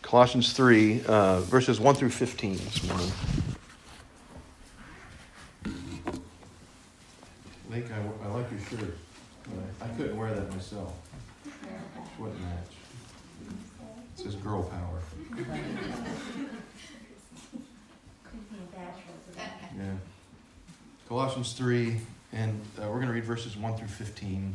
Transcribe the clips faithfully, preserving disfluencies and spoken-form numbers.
Colossians three, uh, verses one through fifteen this morning. Lake, I, I like your shirt. But I couldn't wear that myself. It wouldn't match. It says girl power. Yeah. Colossians three, and uh, we're going to read verses one through fifteen.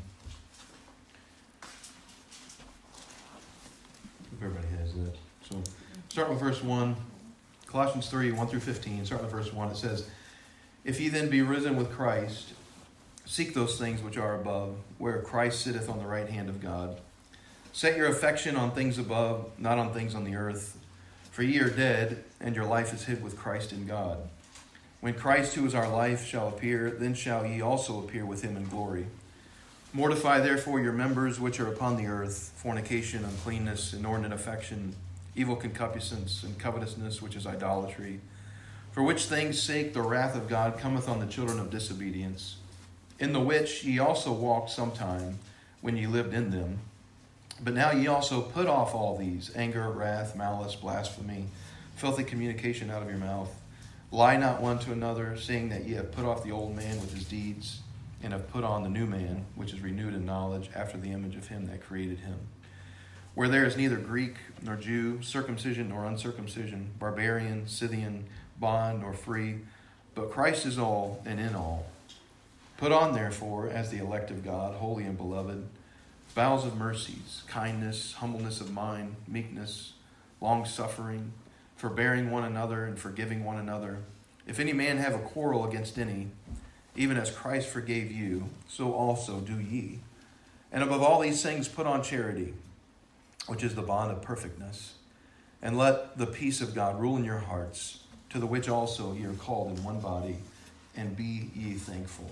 If everybody has that. So start with verse one. Colossians three, one through fifteen. Start with verse one. It says, "If ye then be risen with Christ, seek those things which are above, where Christ sitteth on the right hand of God. Set your affection on things above, not on things on the earth. For ye are dead, and your life is hid with Christ in God. When Christ, who is our life, shall appear, then shall ye also appear with him in glory. Mortify therefore your members which are upon the earth, fornication, uncleanness, inordinate affection, evil concupiscence, and covetousness, which is idolatry. For which things' sake the wrath of God cometh on the children of disobedience, in the which ye also walked sometime, when ye lived in them. But now ye also put off all these, anger, wrath, malice, blasphemy, filthy communication out of your mouth. Lie not one to another, seeing that ye have put off the old man with his deeds, and have put on the new man, which is renewed in knowledge, after the image of him that created him. Where there is neither Greek nor Jew, circumcision nor uncircumcision, barbarian, Scythian, bond nor free, but Christ is all and in all. Put on, therefore, as the elect of God, holy and beloved, bowels of mercies, kindness, humbleness of mind, meekness, long-suffering, forbearing one another and forgiving one another. If any man have a quarrel against any, even as Christ forgave you, so also do ye. And above all these things put on charity, which is the bond of perfectness. And let the peace of God rule in your hearts, to the which also ye are called in one body, and be ye thankful."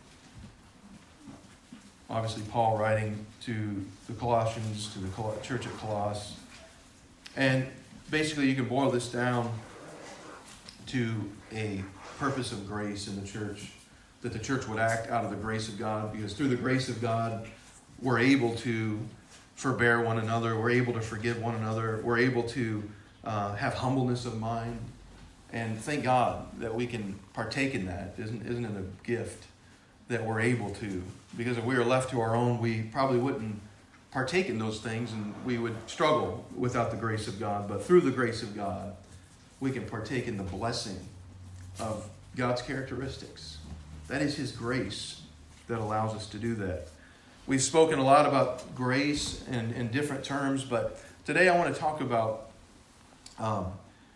Obviously, Paul writing to the Colossians, to the church at Colossus. And basically, you can boil this down to a purpose of grace in the church, that the church would act out of the grace of God, because through the grace of God, we're able to forbear one another, we're able to forgive one another, we're able to uh, have humbleness of mind. And thank God that we can partake in that. Isn't, isn't it a gift that we're able to? Because if we were left to our own, we probably wouldn't partake in those things, and we would struggle without the grace of God. But through the grace of God, we can partake in the blessing of God's characteristics. That is his grace that allows us to do that. We've spoken a lot about grace in, in different terms, but today I want to talk about um,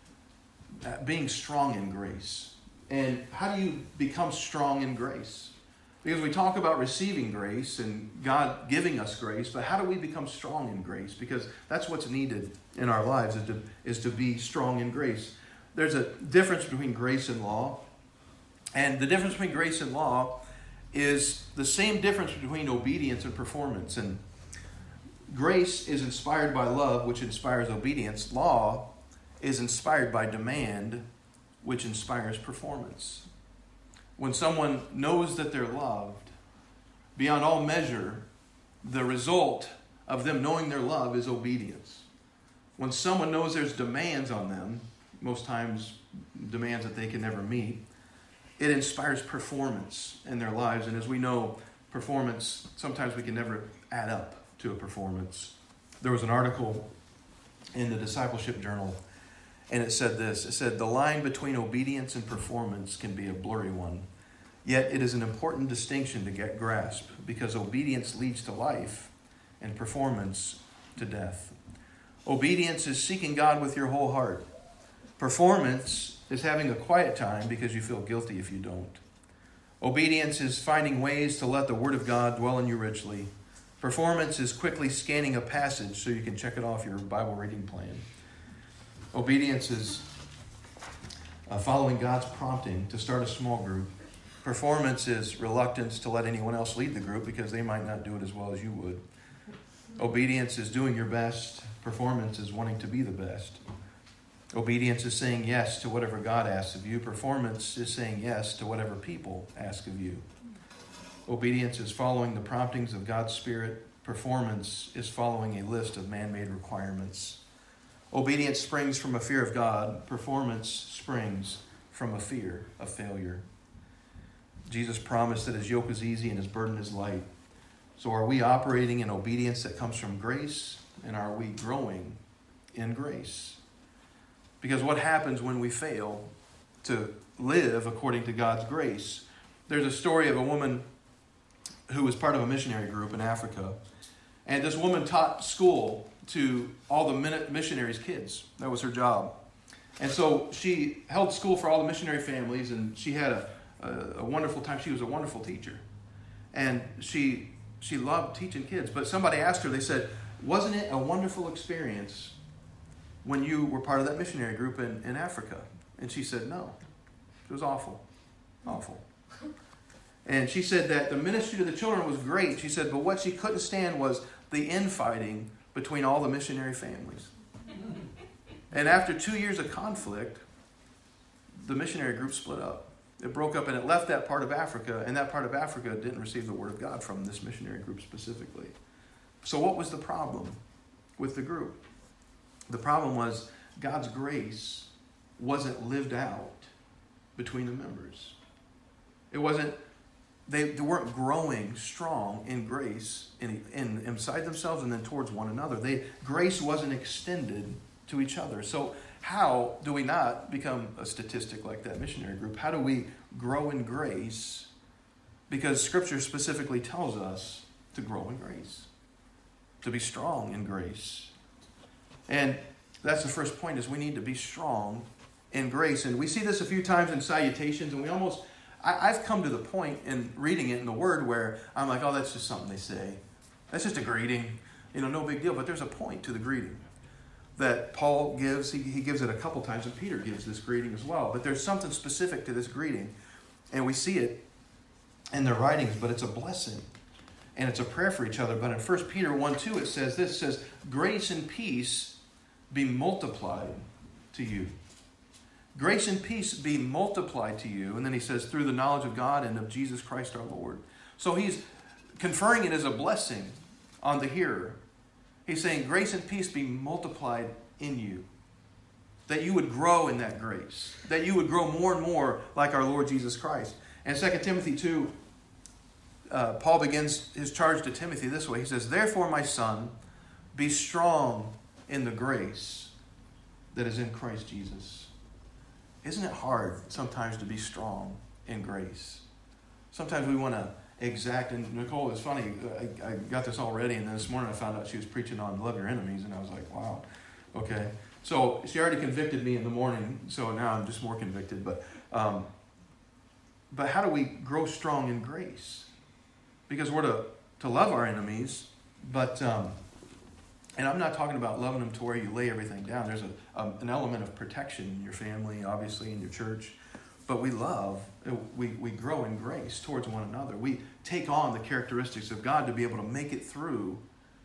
being strong in grace. And how do you become strong in grace? Because we talk about receiving grace and God giving us grace, but how do we become strong in grace? Because that's what's needed in our lives, is to, is to be strong in grace. There's a difference between grace and law. And the difference between grace and law is the same difference between obedience and performance. And grace is inspired by love, which inspires obedience. Law is inspired by demand, which inspires performance. When someone knows that they're loved, beyond all measure, the result of them knowing their love is obedience. When someone knows there's demands on them, most times demands that they can never meet, it inspires performance in their lives. And as we know, performance, sometimes we can never add up to a performance. There was an article in the Discipleship Journal, and it said this. It said, "The line between obedience and performance can be a blurry one. Yet it is an important distinction to get grasp, because obedience leads to life and performance to death. Obedience is seeking God with your whole heart. Performance is having a quiet time because you feel guilty if you don't. Obedience is finding ways to let the Word of God dwell in you richly. Performance is quickly scanning a passage so you can check it off your Bible reading plan. Obedience is uh, following God's prompting to start a small group. Performance is reluctance to let anyone else lead the group because they might not do it as well as you would. Obedience is doing your best. Performance is wanting to be the best. Obedience is saying yes to whatever God asks of you. Performance is saying yes to whatever people ask of you. Obedience is following the promptings of God's Spirit. Performance is following a list of man-made requirements. Obedience springs from a fear of God. Performance springs from a fear of failure. Jesus promised that his yoke is easy and his burden is light. So are we operating in obedience that comes from grace? And are we growing in grace? Because what happens when we fail to live according to God's grace? There's a story of a woman who was part of a missionary group in Africa. And this woman taught school to all the missionaries' kids. That was her job. And so she held school for all the missionary families, and she had a, a, a wonderful time. She was a wonderful teacher. And she she loved teaching kids. But somebody asked her, they said, wasn't it a wonderful experience when you were part of that missionary group in, in Africa? And she said, no. It was awful. Awful. And she said that the ministry to the children was great. She said, but what she couldn't stand was the infighting between all the missionary families. And after two years of conflict, the missionary group split up. It broke up and it left that part of Africa, and that part of Africa didn't receive the word of God from this missionary group specifically. So what was the problem with the group? The problem was God's grace wasn't lived out between the members. It wasn't, they, they weren't growing strong in grace in, in inside themselves and then towards one another. They, grace wasn't extended to each other. So how do we not become a statistic like that missionary group? How do we grow in grace? Because Scripture specifically tells us to grow in grace, to be strong in grace. And that's the first point, is we need to be strong in grace. And we see this a few times in salutations, and we almost, I, I've come to the point in reading it in the Word where I'm like, oh, that's just something they say. That's just a greeting. You know, no big deal. But there's a point to the greeting that Paul gives. He, he gives it a couple times, and Peter gives this greeting as well. But there's something specific to this greeting, and we see it in their writings, but it's a blessing, and it's a prayer for each other. But in First Peter one two, it says this, it says, grace and peace be multiplied to you. Grace and peace be multiplied to you. And then he says, through the knowledge of God and of Jesus Christ our Lord. So he's conferring it as a blessing on the hearer. He's saying, grace and peace be multiplied in you. That you would grow in that grace. That you would grow more and more like our Lord Jesus Christ. And Second Timothy two, uh, Paul begins his charge to Timothy this way. He says, therefore, my son, be strong in the grace that is in Christ Jesus. Isn't it hard sometimes to be strong in grace? Sometimes we want to exact, and Nicole, it's funny, I, I got this all ready, and then this morning I found out she was preaching on love your enemies, and I was like, wow, okay. So she already convicted me in the morning, so now I'm just more convicted. But um, but how do we grow strong in grace? Because we're to, to love our enemies, but, um, and I'm not talking about loving them to where you lay everything down. There's a, um, an element of protection in your family, obviously, in your church. But we love, we, we grow in grace towards one another. We take on the characteristics of God to be able to make it through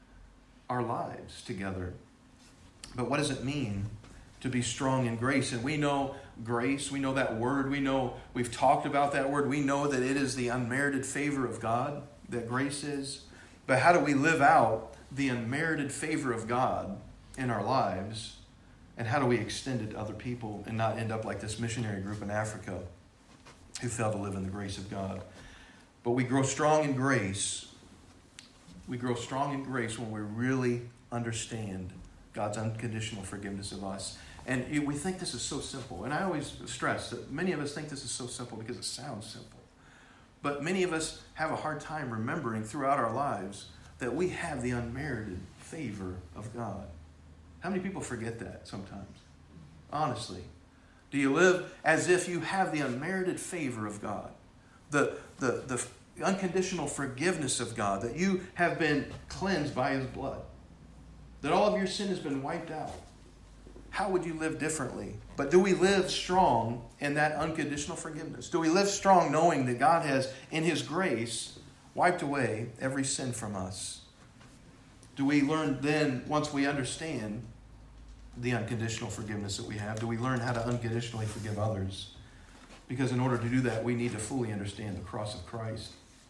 our lives together. But what does it mean to be strong in grace? And we know grace, we know that word, we know, we've talked about that word, we know that it is the unmerited favor of God, that grace is. But how do we live out the unmerited favor of God in our lives? And how do we extend it to other people and not end up like this missionary group in Africa who failed to live in the grace of God? But we grow strong in grace. We grow strong in grace when we really understand God's unconditional forgiveness of us. And we think this is so simple. And I always stress that many of us think this is so simple because it sounds simple. But many of us have a hard time remembering throughout our lives that we have the unmerited favor of God. How many people forget that sometimes? Honestly. Do you live as if you have the unmerited favor of God? The, the, the unconditional forgiveness of God, that you have been cleansed by His blood, that all of your sin has been wiped out. How would you live differently? But do we live strong in that unconditional forgiveness? Do we live strong knowing that God has, in His grace, wiped away every sin from us? Do we learn then, once we understand the unconditional forgiveness that we have, do we learn how to unconditionally forgive others? Because in order to do that, we need to fully understand the cross of Christ.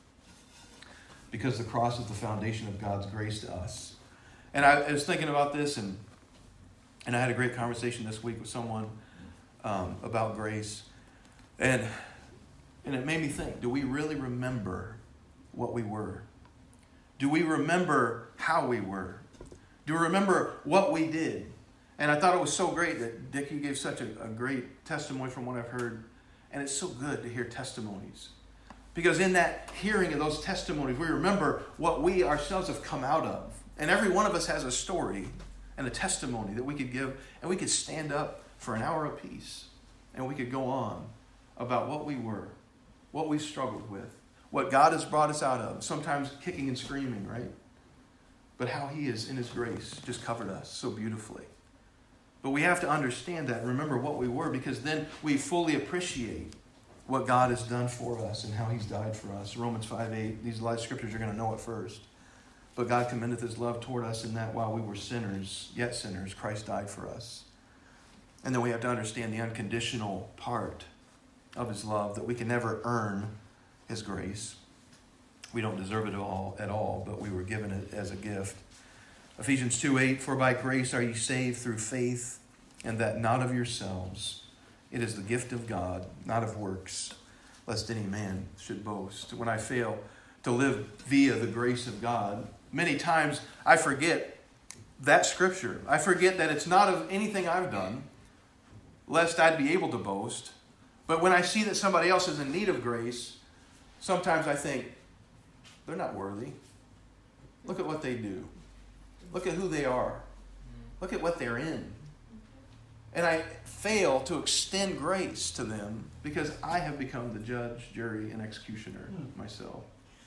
Because the cross is the foundation of God's grace to us. And I was thinking about this, and And I had a great conversation this week with someone um, about grace. And, and it made me think, do we really remember what we were? Do we remember how we were? Do we remember what we did? And I thought it was so great that Dick, you gave such a, a great testimony from what I've heard. And it's so good to hear testimonies. Because in that hearing of those testimonies, we remember what we ourselves have come out of. And every one of us has a story and a testimony that we could give, and we could stand up for an hour apiece, and we could go on about what we were, what we struggled with, what God has brought us out of, sometimes kicking and screaming, right? But how he is, in his grace, just covered us so beautifully. But we have to understand that and remember what we were, because then we fully appreciate what God has done for us and how he's died for us. Romans five eight, these live scriptures, you're going to know it first. But God commendeth his love toward us in that while we were sinners, yet sinners, Christ died for us. And then we have to understand the unconditional part of his love, that we can never earn his grace. We don't deserve it all at all, but we were given it as a gift. Ephesians two eight, for by grace are ye saved through faith, and that not of yourselves. It is the gift of God, not of works, lest any man should boast. When I fail to live via the grace of God, many times I forget that scripture. I forget that it's not of anything I've done, lest I'd be able to boast. But when I see that somebody else is in need of grace, sometimes I think, they're not worthy. Look at what they do. Look at who they are. Look at what they're in. And I fail to extend grace to them because I have become the judge, jury, and executioner myself.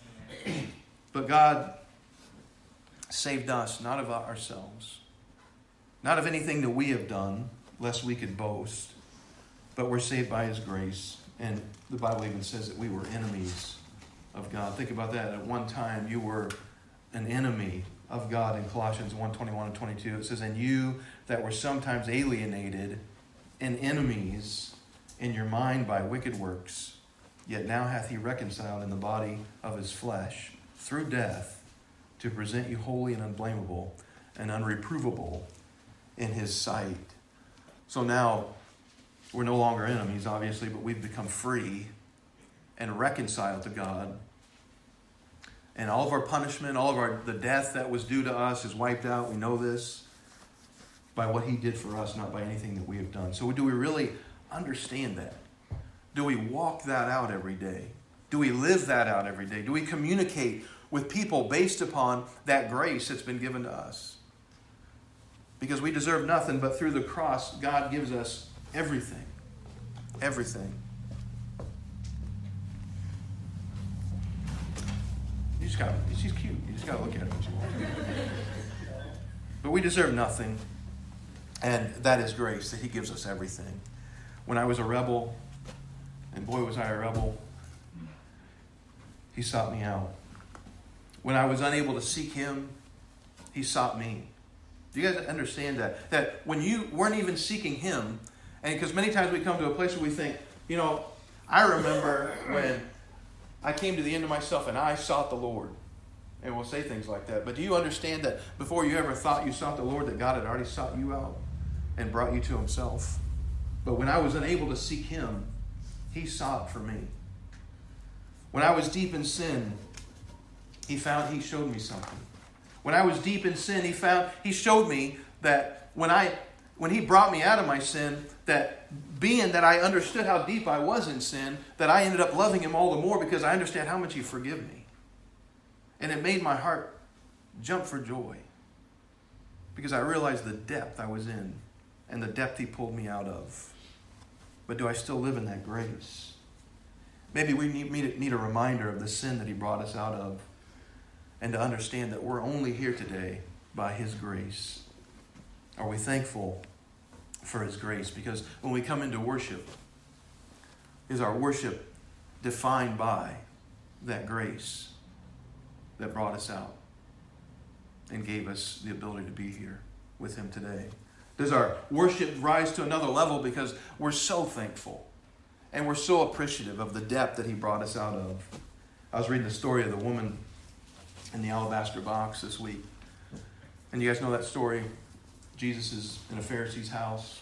But God saved us, not of ourselves, not of anything that we have done, lest we could boast, but we're saved by his grace. And the Bible even says that we were enemies of God. Think about that. At one time, you were an enemy of God. In Colossians one twenty-one and twenty-two, it says, and you that were sometimes alienated and enemies in your mind by wicked works, yet now hath he reconciled in the body of his flesh through death, to present you holy and unblameable and unreprovable in his sight. So now we're no longer enemies, obviously, but we've become free and reconciled to God. And all of our punishment, all of our the death that was due to us is wiped out. We know this by what he did for us, not by anything that we have done. So do we really understand that? Do we walk that out every day? Do we live that out every day? Do we communicate with people based upon that grace that's been given to us? Because we deserve nothing, but through the cross, God gives us everything. Everything. You just got she's cute. You just got to look at her. But we deserve nothing. And that is grace, that he gives us everything. When I was a rebel, and boy was I a rebel, he sought me out. When I was unable to seek him, he sought me. Do you guys understand that? That when you weren't even seeking him, and because many times we come to a place where we think, you know, I remember when I came to the end of myself and I sought the Lord. And we'll say things like that. But do you understand that before you ever thought you sought the Lord, that God had already sought you out and brought you to himself? But when I was unable to seek him, he sought for me. When I was deep in sin, he found, he showed me something. When I was deep in sin, he found, he showed me that when I, when he brought me out of my sin, that being that I understood how deep I was in sin, that I ended up loving him all the more because I understand how much he forgive me. And it made my heart jump for joy because I realized the depth I was in and the depth he pulled me out of. But do I still live in that grace? Maybe we need, need a reminder of the sin that he brought us out of, and to understand that we're only here today by his grace. Are we thankful for his grace? Because when we come into worship, is our worship defined by that grace that brought us out and gave us the ability to be here with him today? Does our worship rise to another level because we're so thankful and we're so appreciative of the depth that he brought us out of? I was reading the story of the woman in the alabaster box this week. And you guys know that story. Jesus is in a Pharisee's house.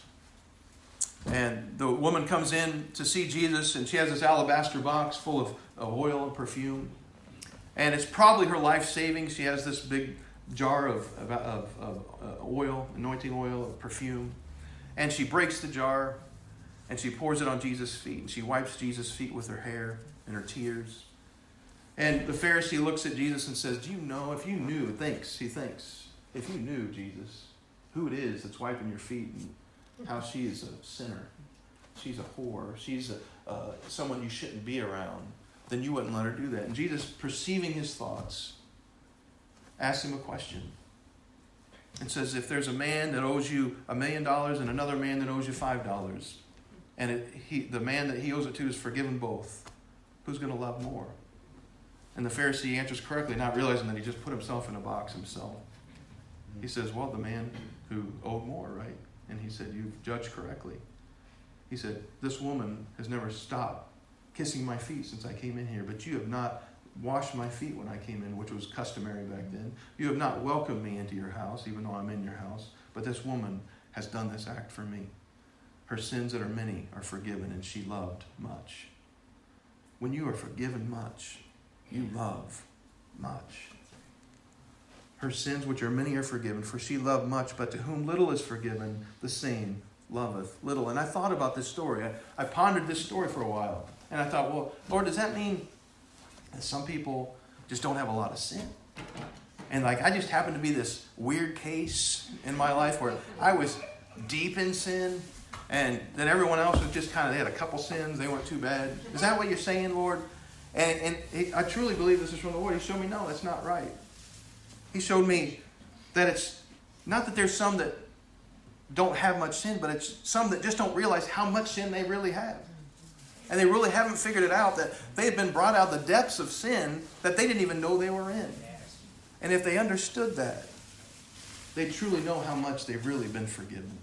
And the woman comes in to see Jesus, and she has this alabaster box full of, of oil and perfume. And it's probably her life savings. She has this big jar of, of, of, of uh, oil, anointing oil, of perfume. And she breaks the jar, and she pours it on Jesus' feet. And she wipes Jesus' feet with her hair and her tears. And the Pharisee looks at Jesus and says, do you know, if you knew, thinks, he thinks, if you knew, Jesus, who it is that's wiping your feet and how she is a sinner, she's a whore, she's a, uh, someone you shouldn't be around, then you wouldn't let her do that. And Jesus, perceiving his thoughts, asks him a question. And says, if there's a man that owes you a million dollars and another man that owes you five dollars, and it, he, the man that he owes it to is forgiven both, who's going to love more? And the Pharisee answers correctly, not realizing that he just put himself in a box himself. He says, well, the man who owed more, right? And he said, you've judged correctly. He said, this woman has never stopped kissing my feet since I came in here, but you have not washed my feet when I came in, which was customary back then. You have not welcomed me into your house, even though I'm in your house. But this woman has done this act for me. Her sins that are many are forgiven, and she loved much. When you are forgiven much, you love much. Her sins which are many are forgiven, for she loved much, but to whom little is forgiven, the same loveth little. And I thought about this story. I, I pondered this story for a while. And I thought, well, Lord, does that mean that some people just don't have a lot of sin? And like, I just happened to be this weird case in my life where I was deep in sin, and then everyone else was just kind of, they had a couple sins, they weren't too bad. Is that what you're saying, Lord? And, and he, I truly believe this is from the Lord. He showed me, no, that's not right. He showed me that it's not that there's some that don't have much sin, but it's some that just don't realize how much sin they really have. And they really haven't figured it out, that they have been brought out the depths of sin that they didn't even know they were in. And if they understood that, they truly know how much they've really been forgiven.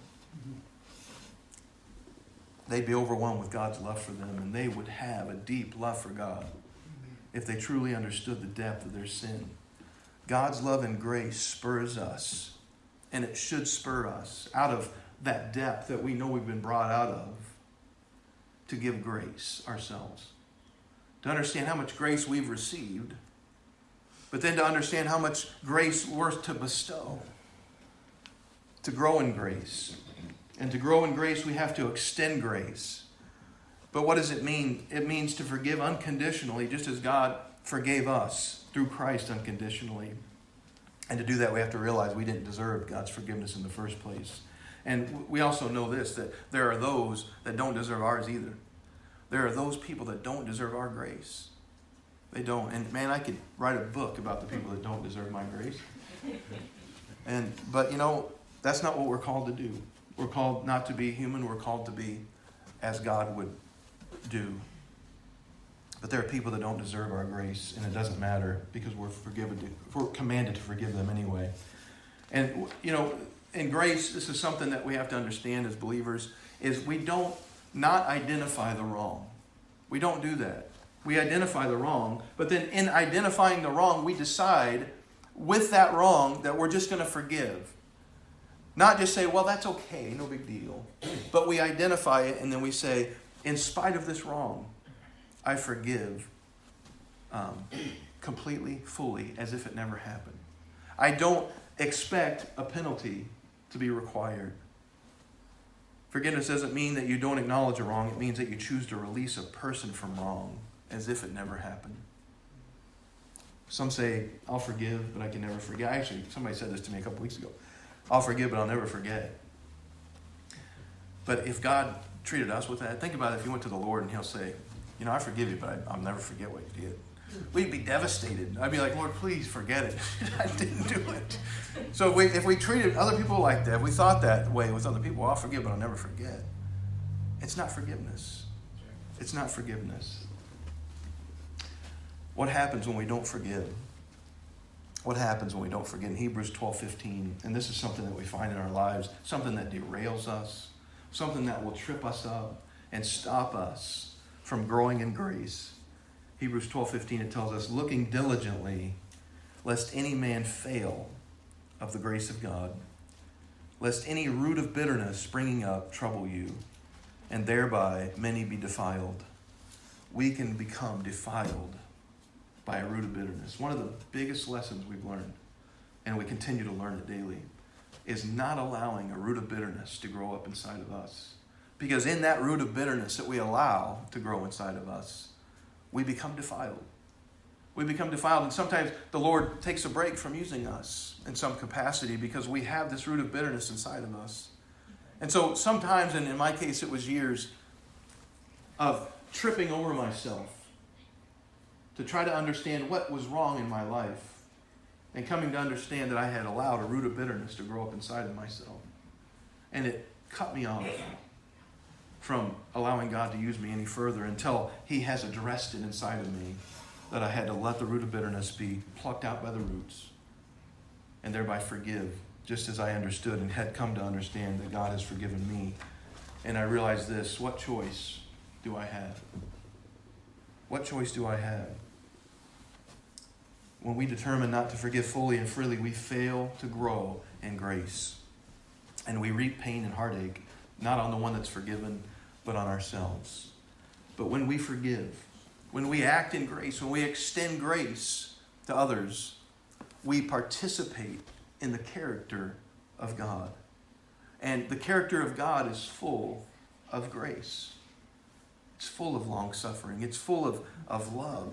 They'd be overwhelmed with God's love for them, and they would have a deep love for God if they truly understood the depth of their sin. God's love and grace spurs us, and it should spur us out of that depth that we know we've been brought out of, to give grace ourselves. To understand how much grace we've received, but then to understand how much grace we're to bestow. To grow in grace. And to grow in grace, we have to extend grace. But what does it mean? It means to forgive unconditionally, just as God forgave us through Christ unconditionally. And to do that, we have to realize we didn't deserve God's forgiveness in the first place. And we also know this, that there are those that don't deserve ours either. There are those people that don't deserve our grace. They don't. And man, I could write a book about the people that don't deserve my grace. And but you know, that's not what we're called to do. We're called not to be human. We're called to be as God would do. But there are people that don't deserve our grace, and it doesn't matter because we're forgiven. To, we're commanded to forgive them anyway. And you know, in grace, this is something that we have to understand as believers: is we don't not identify the wrong. We don't do that. We identify the wrong, but then in identifying the wrong, we decide with that wrong that we're just going to forgive. Not just say, well, that's okay, no big deal. But we identify it, and then we say, in spite of this wrong, I forgive um, completely, fully, as if it never happened. I don't expect a penalty to be required. Forgiveness doesn't mean that you don't acknowledge a wrong. It means that you choose to release a person from wrong as if it never happened. Some say, I'll forgive, but I can never forget. Actually, somebody said this to me a couple weeks ago. I'll forgive, but I'll never forget. But if God treated us with that, think about it if you went to the Lord and he'll say, you know, I forgive you, but I, I'll never forget what you did. We'd be devastated. I'd be like, Lord, please forget it. I didn't do it. So if we, if we treated other people like that, if we thought that way with other people, I'll forgive, but I'll never forget. It's not forgiveness. It's not forgiveness. What happens when we don't forgive? What happens when we don't forgive? In Hebrews twelve fifteen, and this is something that we find in our lives, something that derails us, something that will trip us up and stop us from growing in grace. Hebrews twelve fifteen, it tells us, looking diligently, lest any man fail of the grace of God, lest any root of bitterness springing up trouble you, and thereby many be defiled. We can become defiled by a root of bitterness. One of the biggest lessons we've learned, and we continue to learn it daily, is not allowing a root of bitterness to grow up inside of us. Because in that root of bitterness that we allow to grow inside of us, we become defiled. We become defiled, and sometimes the Lord takes a break from using us in some capacity because we have this root of bitterness inside of us. And so sometimes, and in my case it was years, of tripping over myself to try to understand what was wrong in my life, and coming to understand that I had allowed a root of bitterness to grow up inside of myself. And it cut me off from allowing God to use me any further until He has addressed it inside of me, that I had to let the root of bitterness be plucked out by the roots and thereby forgive, just as I understood and had come to understand that God has forgiven me. And I realized this: what choice do I have? What choice do I have? When we determine not to forgive fully and freely, we fail to grow in grace. And we reap pain and heartache, not on the one that's forgiven, but on ourselves. But when we forgive, when we act in grace, when we extend grace to others, we participate in the character of God. And the character of God is full of grace. It's full of long-suffering. It's full of, of love.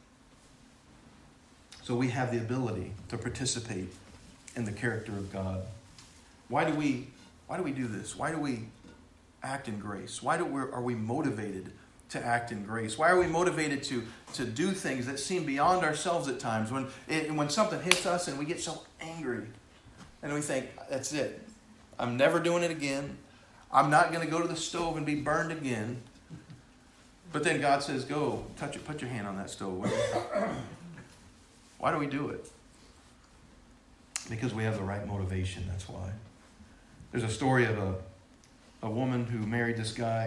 So we have the ability to participate in the character of God. Why do we, why do we do this? Why do we act in grace? Why do we, are we motivated to act in grace? Why are we motivated to, to do things that seem beyond ourselves at times? When, it, when something hits us and we get so angry and we think, that's it. I'm never doing it again. I'm not going to go to the stove and be burned again. But then God says, go, touch it, put your hand on that stove. Why do we do it? Because we have the right motivation, that's why. There's a story of a, a woman who married this guy.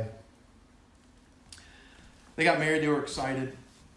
They got married, they were excited.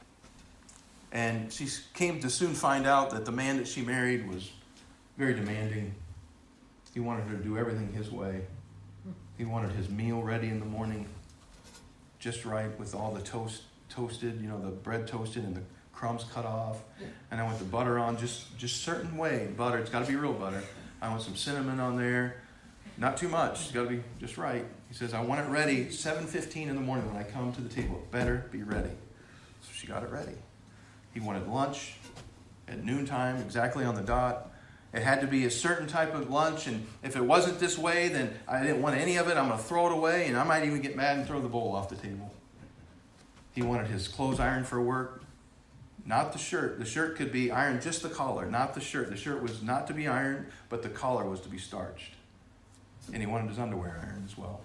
And she came to soon find out that the man that she married was very demanding. He wanted her to do everything his way. He wanted his meal ready in the morning, just right, with all the toast toasted, you know, the bread toasted and the crumbs cut off. And I want the butter on just just certain way. Butter, it's got to be real butter. I want some cinnamon on there. Not too much. It's got to be just right. He says, I want it ready seven fifteen in the morning when I come to the table. It better be ready. So she got it ready. He wanted lunch at noontime, exactly on the dot. It had to be a certain type of lunch, and if it wasn't this way, then I didn't want any of it. I'm going to throw it away, and I might even get mad and throw the bowl off the table. He wanted his clothes ironed for work, not the shirt. The shirt could be ironed, just the collar, not the shirt. The shirt was not to be ironed, but the collar was to be starched. And he wanted his underwear ironed as well.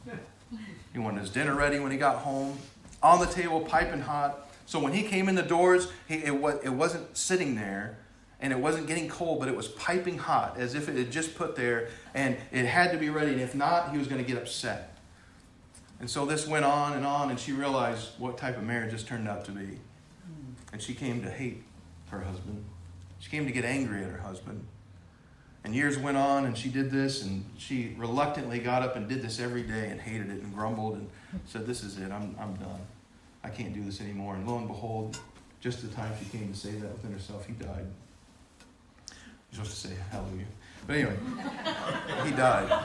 He wanted his dinner ready when he got home, on the table, piping hot. So when he came in the doors, he, it, was, it wasn't sitting there, and it wasn't getting cold, but it was piping hot, as if it had just put there, and it had to be ready. And if not, he was going to get upset. And so this went on and on, and she realized what type of marriage this turned out to be. And she came to hate her husband. She came to get angry at her husband. And years went on, and she did this, and she reluctantly got up and did this every day and hated it and grumbled and said, this is it, I'm I'm done. I can't do this anymore. And lo and behold, just the time she came to say that within herself, he died. You're supposed to say hallelujah. But anyway, he died.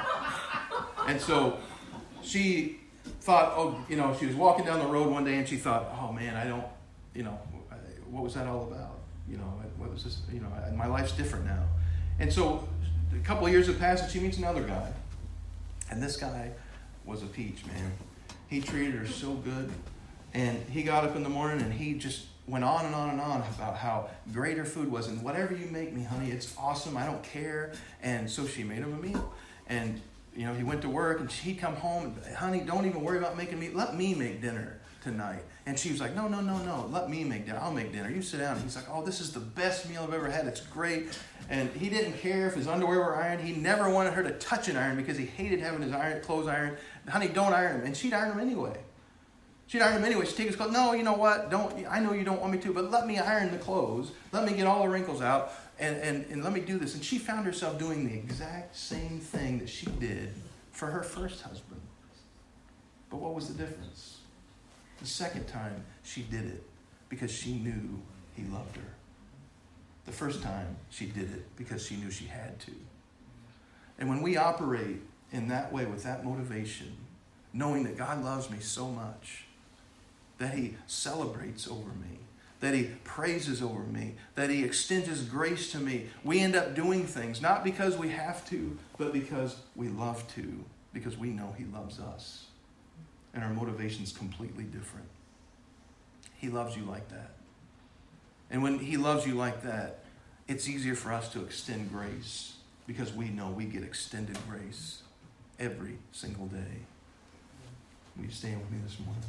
And so she thought, oh, you know, she was walking down the road one day and she thought, oh man, I don't, you know, what was that all about? You know, what was this, you know, my life's different now. And so a couple of years have passed and she meets another guy. And this guy was a peach, man. He treated her so good. And he got up in the morning and he just went on and on and on about how great her food was. And whatever you make me, honey, it's awesome. I don't care. And so she made him a meal. And, you know, he went to work and he'd come home and, honey, don't even worry about making me. Let me make dinner tonight. And she was like, no, no, no, no. Let me make dinner. I'll make dinner. You sit down. And he's like, oh, this is the best meal I've ever had. It's great. And he didn't care if his underwear were ironed. He never wanted her to touch an iron because he hated having his iron, clothes ironed. Honey, don't iron them. And she'd iron them anyway. She'd iron them anyway. She'd take his clothes. No, you know what? Don't. I know you don't want me to, but let me iron the clothes. Let me get all the wrinkles out. and, and, and let me do this. And she found herself doing the exact same thing that she did for her first husband. But what was the difference? The second time she did it because she knew he loved her. The first time she did it because she knew she had to. And when we operate in that way with that motivation, knowing that God loves me so much, that he celebrates over me, that he praises over me, that he extends his grace to me, we end up doing things, not because we have to, but because we love to, because we know he loves us. And our motivation is completely different. He loves you like that. And when he loves you like that, it's easier for us to extend grace because we know we get extended grace every single day. Will you stand with me this morning?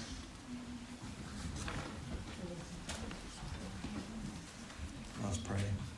Let's pray.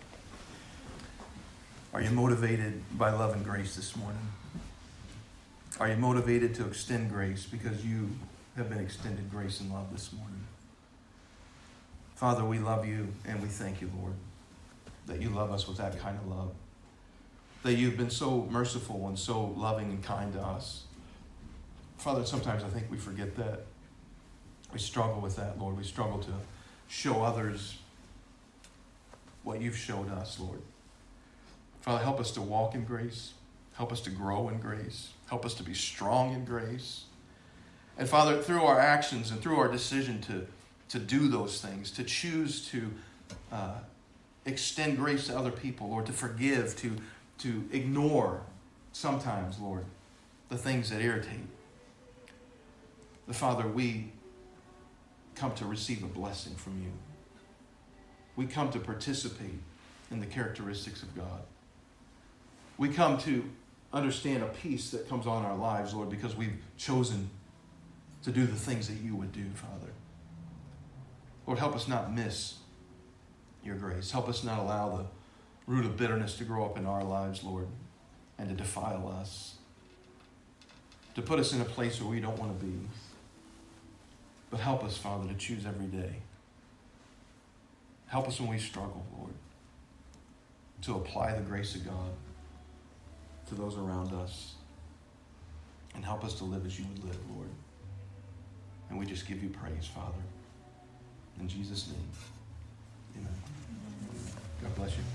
Are you motivated by love and grace this morning? Are you motivated to extend grace because you have been extended grace and love this morning? Father, we love you and we thank you, Lord, that you love us with that kind of love. That you've been so merciful and so loving and kind to us. Father, sometimes I think we forget that. We struggle with that, Lord. We struggle to show others what you've showed us, Lord. Father, help us to walk in grace. Help us to grow in grace. Help us to be strong in grace. And Father, through our actions and through our decision to, to do those things, to choose to uh, extend grace to other people, Lord, to forgive, to, to ignore sometimes, Lord, the things that irritate. The Father, we come to receive a blessing from you. We come to participate in the characteristics of God. We come to understand a peace that comes on our lives, Lord, because we've chosen to do the things that you would do, Father. Lord, help us not miss your grace. Help us not allow the root of bitterness to grow up in our lives, Lord, and to defile us, to put us in a place where we don't want to be. But help us, Father, to choose every day. Help us when we struggle, Lord, to apply the grace of God to those around us. And help us to live as you would live, Lord. And we just give you praise, Father. In Jesus' name, amen. God bless you.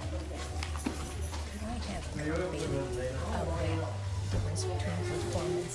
Could I have a copy of the difference between performance